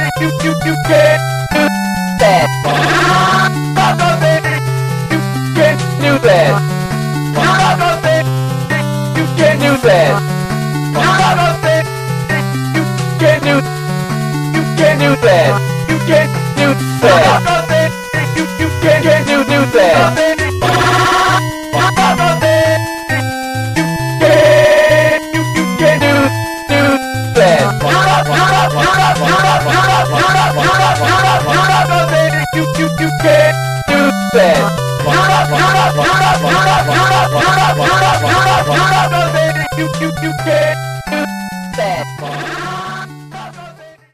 You can't do that. You can't do that. You can't do that. You can't do. You can't do that. You can't do that. You can't do that. You can't do that. You can't do that. You can't.